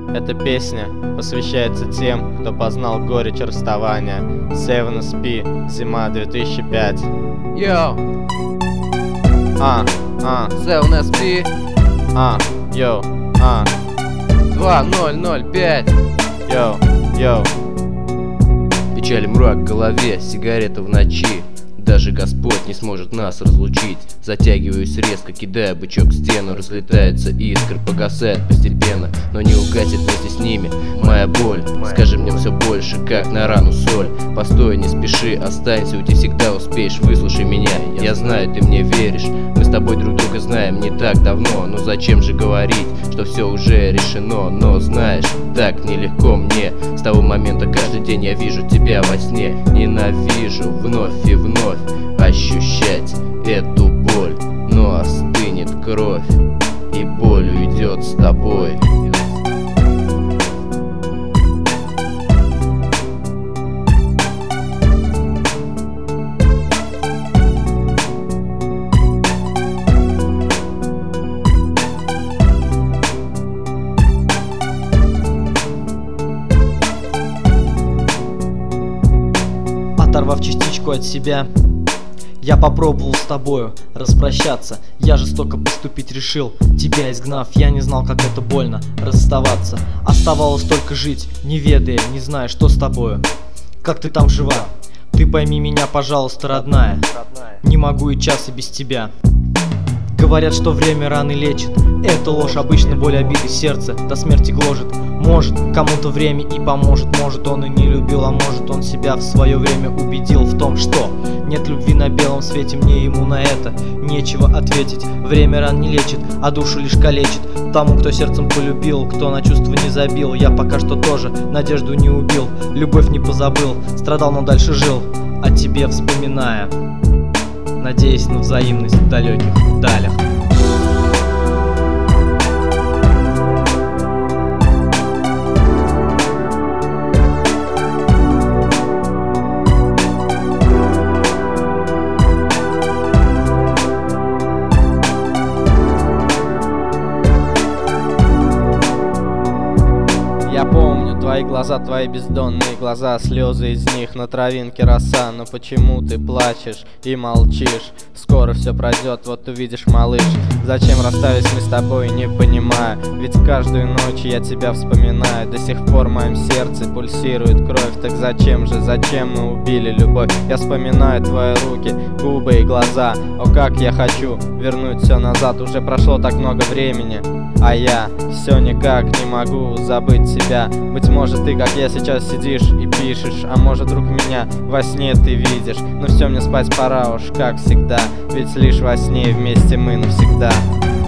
Эта песня посвящается тем, кто познал горечь расставания. Seven SP, зима 2005. Йоу, Seven SP, Йоу, 2005. йоу. Печаль, мрак в голове, сигарета в ночи. Даже Господь не сможет нас разлучить. Затягиваюсь резко, кидая бычок в стену. Разлетается искр, погасает постепенно, но не угасит вместе с ними моя боль. Скажи мне все больше, как на рану соль. Постой, не спеши, останься, уйти всегда успеешь. Выслушай меня, я знаю, ты мне веришь. Мы с тобой друг друга знаем не так давно. Но зачем же говорить, что все уже решено? Но знаешь, так нелегко мне. С того момента каждый день я вижу тебя во сне. Ненавижу вновь и вновь ощущать эту боль, но остынет кровь, и боль уйдет с тобой. Оторвав частичку от себя, я попробовал с тобою распрощаться. Я жестоко поступить решил, тебя изгнав. Я не знал, как это больно расставаться. Оставалось только жить, не ведая, не зная, что с тобою. Как ты там жива? Ты пойми меня, пожалуйста, родная. Не могу и часа без тебя. Говорят, что время раны лечит. Это ложь, обычно боль, обиды, сердце до смерти гложет. Может, кому-то время и поможет. Может, он и не любил, а может, он себя в свое время убедил в том, что нет любви на белом свете. Мне ему на это нечего ответить. Время ран не лечит, а душу лишь калечит. Тому, кто сердцем полюбил, кто на чувства не забил. Я пока что тоже надежду не убил, любовь не позабыл. Страдал, но дальше жил, о тебе вспоминая, надеясь на взаимность в далеких далях. Я помню твои глаза, твои бездонные глаза, слезы из них на травинке роса. Но почему ты плачешь и молчишь? Скоро все пройдет, вот увидишь, малыш. Зачем расстались мы с тобой, не понимаю. Ведь каждую ночь я тебя вспоминаю. До сих пор в моем сердце пульсирует кровь. Так зачем мы убили любовь? Я вспоминаю твои руки, губы и глаза. О, как я хочу вернуть все назад. Уже прошло так много времени, а я все никак не могу забыть тебя. Быть может, ты, как я сейчас, сидишь и пишешь, а может, вдруг меня во сне ты видишь. Но все, мне спать пора уж, как всегда, ведь лишь во сне вместе мы навсегда.